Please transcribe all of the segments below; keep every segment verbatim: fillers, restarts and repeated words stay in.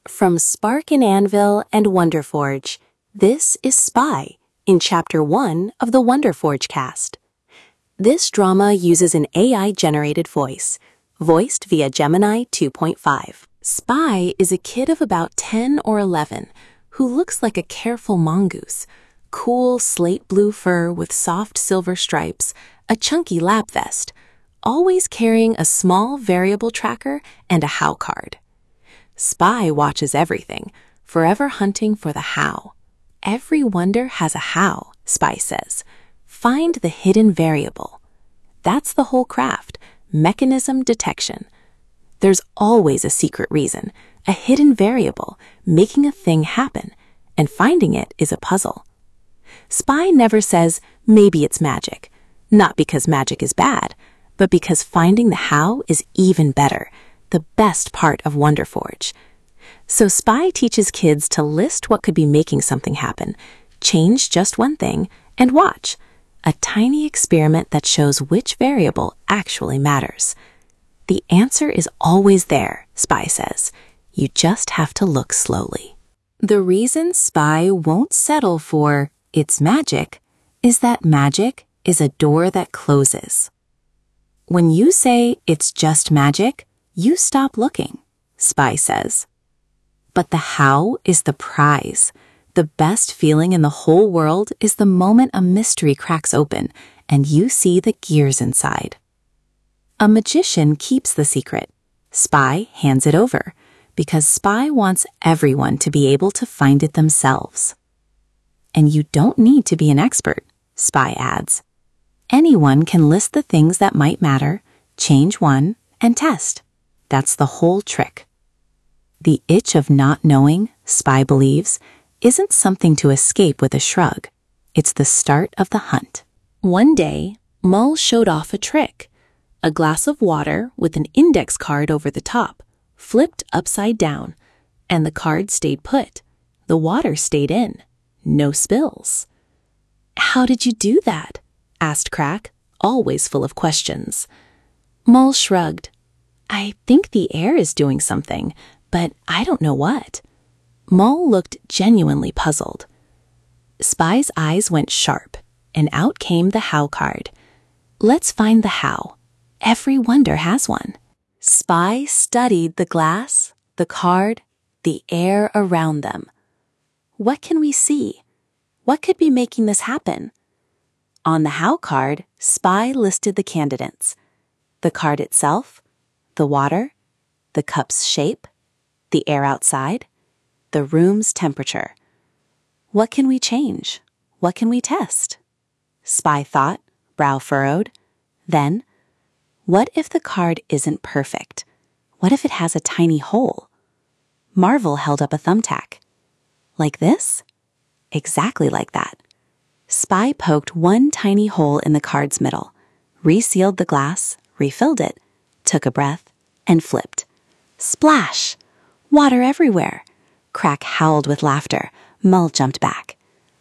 From Spark and Anvil and Wonderforge, this is Spy in Chapter one of the Wonderforge cast. This drama uses an A I-generated voice, voiced via Gemini two point five. Spy is a kid of about ten or eleven who looks like a careful mongoose, cool slate blue fur with soft silver stripes, a chunky lap vest, always carrying a small variable tracker and a how card. Spy watches everything, forever hunting for the how. Every wonder has a how, Spy says. Find the hidden variable. That's the whole craft, mechanism detection. There's always a secret reason, a hidden variable, making a thing happen, and finding it is a puzzle. Spy never says, maybe it's magic, not because magic is bad, but because finding the how is even better, the best part of Wonderforge. So Spy teaches kids to list what could be making something happen, change just one thing, and watch. A tiny experiment that shows which variable actually matters. The answer is always there, Spy says. You just have to look slowly. The reason Spy won't settle for it's magic is that magic is a door that closes. When you say it's just magic, you stop looking, Spy says. But the how is the prize. The best feeling in the whole world is the moment a mystery cracks open and you see the gears inside. A magician keeps the secret. Spy hands it over because Spy wants everyone to be able to find it themselves. And you don't need to be an expert, Spy adds. Anyone can list the things that might matter, change one, and test. That's the whole trick. The itch of not knowing, Spy believes, isn't something to escape with a shrug. It's the start of the hunt. One day, Mull showed off a trick. A glass of water with an index card over the top, flipped upside down, and the card stayed put. The water stayed in. No spills. How did you do that? Asked Crack, always full of questions. Mull shrugged. I think the air is doing something, but I don't know what. Mull looked genuinely puzzled. Spy's eyes went sharp, and out came the how card. Let's find the how. Every wonder has one. Spy studied the glass, the card, the air around them. What can we see? What could be making this happen? On the how card, Spy listed the candidates. The card itself, the water, the cup's shape, the air outside, the room's temperature. What can we change? What can we test? Spy thought, brow furrowed. Then, what if the card isn't perfect? What if it has a tiny hole? Marvel held up a thumbtack. Like this? Exactly like that. Spy poked one tiny hole in the card's middle, resealed the glass, refilled it, took a breath, and flipped. Splash! Water everywhere. Crack howled with laughter. Mull jumped back.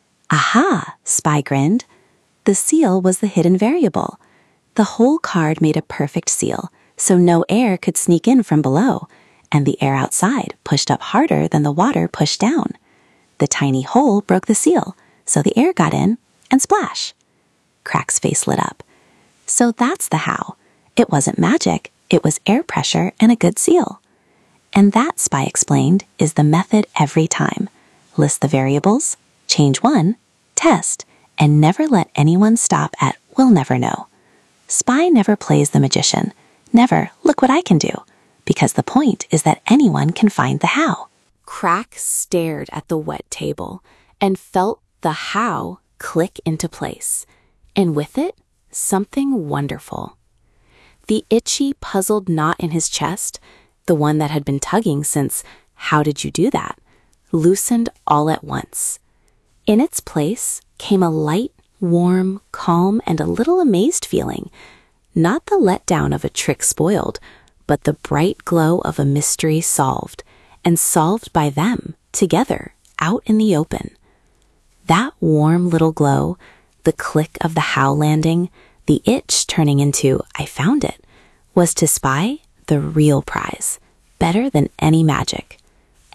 Aha! Spy grinned. The seal was the hidden variable. The whole card made a perfect seal, so no air could sneak in from below, and the air outside pushed up harder than the water pushed down. The tiny hole broke the seal, so the air got in, and splash. Crack's face lit up. So that's the how. It wasn't magic, it was air pressure and a good seal. And that, Spy explained, is the method every time. List the variables, change one, test, and never let anyone stop at we'll never know. Spy never plays the magician. Never, look what I can do. Because the point is that anyone can find the how. Crack stared at the wet table and felt the how click into place. And with it, something wonderful. The itchy, puzzled knot in his chest, the one that had been tugging since how did you do that, loosened all at once. In its place came a light, warm, calm, and a little amazed feeling. Not the letdown of a trick spoiled, but the bright glow of a mystery solved, and solved by them, together, out in the open. That warm little glow, the click of the how landing, the itch turning into I found it, was to Spy the real prize, better than any magic.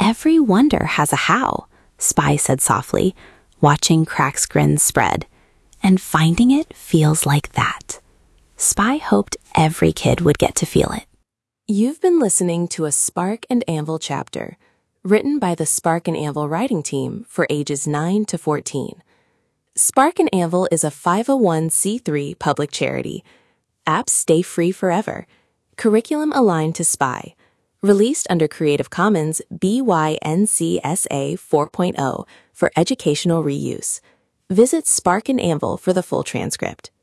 every wonder has a how, Spy said softly, watching Crack's grin spread. And finding it feels like that. Spy hoped every kid would get to feel it. You've been listening to a Spark and Anvil chapter, written by the Spark and Anvil writing team for ages nine to fourteen. Spark and Anvil is a five oh one c three public charity. Apps stay free forever. Curriculum aligned to Spy. Released under Creative Commons B Y N C S A four point oh for educational reuse. Visit Spark and Anvil for the full transcript.